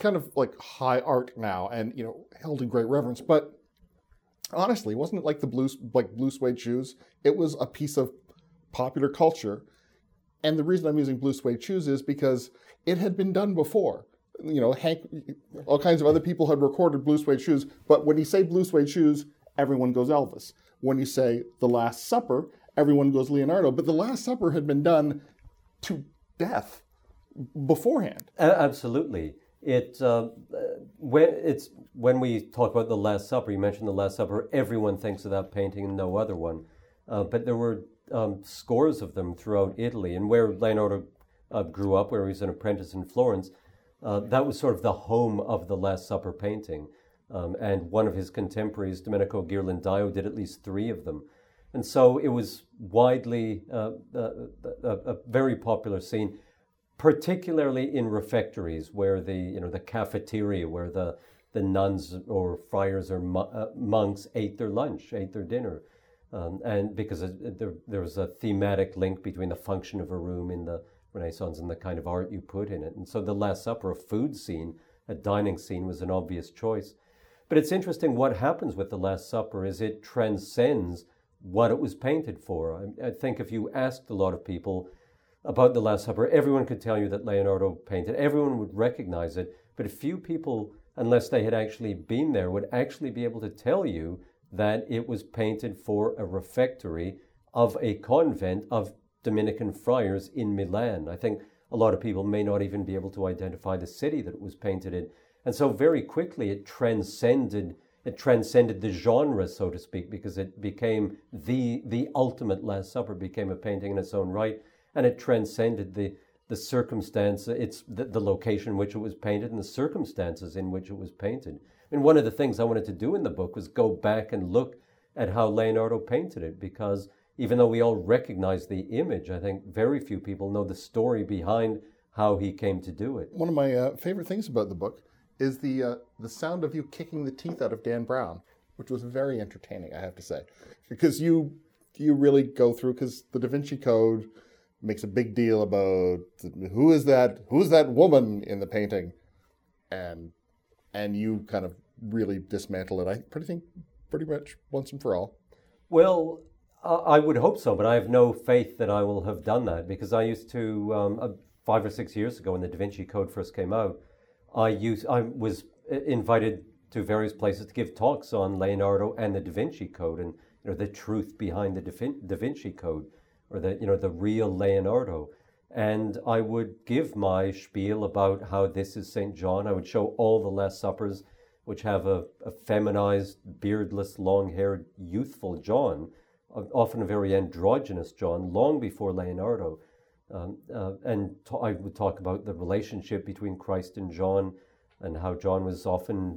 kind of like high art now, and held in great reverence. But honestly, wasn't it like the blue suede shoes? It was a piece of popular culture, and the reason I'm using blue suede shoes is because it had been done before. Hank, all kinds of other people had recorded blue suede shoes, but when you say blue suede shoes, everyone goes Elvis. When you say The Last Supper, everyone goes Leonardo. But The Last Supper had been done to death beforehand. Absolutely. When we talk about The Last Supper, you mentioned The Last Supper, everyone thinks of that painting and no other one. But there were scores of them throughout Italy. And where Leonardo grew up, where he was an apprentice in Florence, that was sort of the home of the Last Supper painting. And one of his contemporaries, Domenico Ghirlandaio, did at least 3 of them. And so it was widely a very popular scene, particularly in refectories where the cafeteria, where the nuns or friars or monks ate their lunch, ate their dinner. And because there was a thematic link between the function of a room in the Renaissance and the kind of art you put in it. And so the Last Supper, a food scene, a dining scene, was an obvious choice. But it's interesting what happens with the Last Supper is it transcends what it was painted for. I think if you asked a lot of people about the Last Supper, everyone could tell you that Leonardo painted. Everyone would recognize it, but a few people, unless they had actually been there, would actually be able to tell you that it was painted for a refectory of a convent of Dominican friars in Milan. I think a lot of people may not even be able to identify the city that it was painted in. And so very quickly it transcended the genre, so to speak, because it became the ultimate Last Supper, became a painting in its own right, and it transcended the circumstance, the location in which it was painted and the circumstances in which it was painted. And one of the things I wanted to do in the book was go back and look at how Leonardo painted it, because even though we all recognize the image, I think very few people know the story behind how he came to do it. One of my favorite things about the book is the sound of you kicking the teeth out of Dan Brown, which was very entertaining, I have to say. Because you really go through, because the Da Vinci Code makes a big deal about who's that woman in the painting, and you kind of really dismantle it, pretty much once and for all. Well, I would hope so, but I have no faith that I will have done that, because I used to, 5 or 6 years ago when the Da Vinci Code first came out, I was invited to various places to give talks on Leonardo and the Da Vinci Code and the truth behind the Da Vinci Code, or the real Leonardo. And I would give my spiel about how this is St. John. I would show all the Last Suppers, which have a feminized, beardless, long-haired, youthful John, often a very androgynous John, long before Leonardo. I would talk about the relationship between Christ and John, and how John was often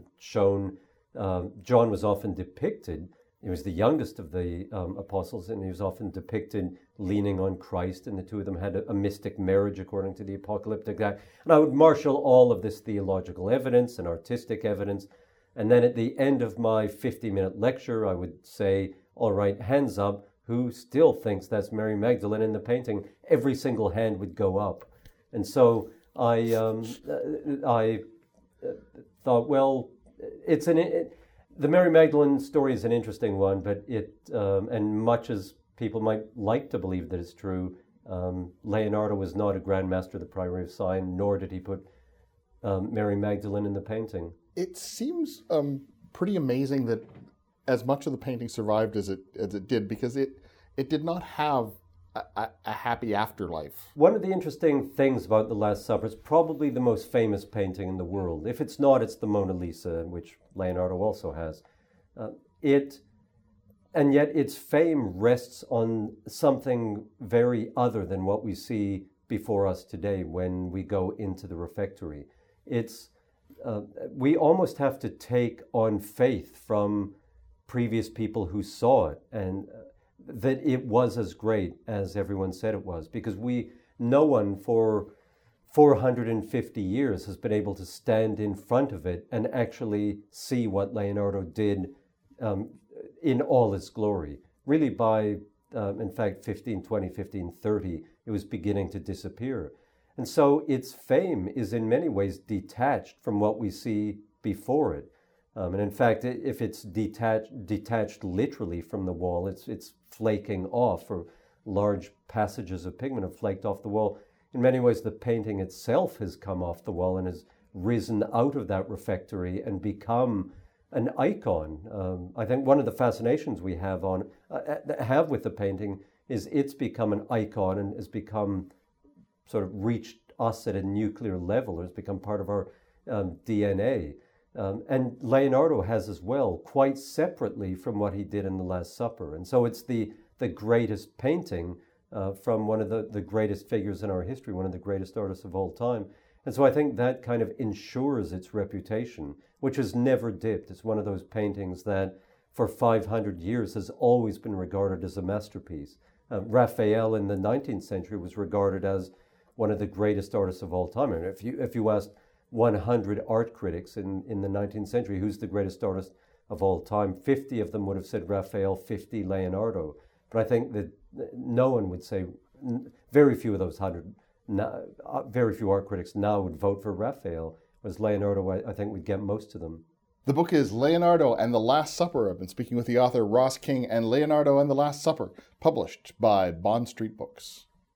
depicted. He was the youngest of the apostles, and he was often depicted leaning on Christ, and the two of them had a mystic marriage according to the apocalyptic act. And I would marshal all of this theological evidence and artistic evidence, and then at the end of my 50-minute lecture, I would say, all right, hands up, who still thinks that's Mary Magdalene in the painting? Every single hand would go up. And so I thought, well, the Mary Magdalene story is an interesting one, but and much as people might like to believe that it's true, Leonardo was not a Grand Master of the Priory of Sion, nor did he put Mary Magdalene in the painting. It seems pretty amazing that as much of the painting survived as it did, because it did not have a happy afterlife. One of the interesting things about The Last Supper is probably the most famous painting in the world. If it's not, it's the Mona Lisa, which Leonardo also has. And yet its fame rests on something very other than what we see before us today when we go into the refectory. We almost have to take on faith from previous people who saw it, and that it was as great as everyone said it was, because no one for 450 years has been able to stand in front of it and actually see what Leonardo did in all its glory. Really by, in fact, 1520, 1530, it was beginning to disappear. And so its fame is in many ways detached from what we see before it. And in fact, if it's detached literally from the wall, it's flaking off, or large passages of pigment have flaked off the wall. In many ways, the painting itself has come off the wall and has risen out of that refectory and become an icon. I think one of the fascinations we have with the painting is it's become an icon and has become sort of reached us at a nuclear level, or has become part of our DNA. And Leonardo has as well, quite separately from what he did in the Last Supper. And so it's the greatest painting from one of the greatest figures in our history, one of the greatest artists of all time. And so I think that kind of ensures its reputation, which has never dipped. It's one of those paintings that for 500 years has always been regarded as a masterpiece. Raphael in the 19th century was regarded as one of the greatest artists of all time. And if you asked 100 art critics in the 19th century, who's the greatest artist of all time, 50 of them would have said Raphael, 50 Leonardo. But I think that no one would say, very few of those 100, very few art critics now would vote for Raphael, whereas Leonardo, I think, would get most of them. The book is Leonardo and the Last Supper. I've been speaking with the author Ross King, and Leonardo and the Last Supper, published by Bond Street Books.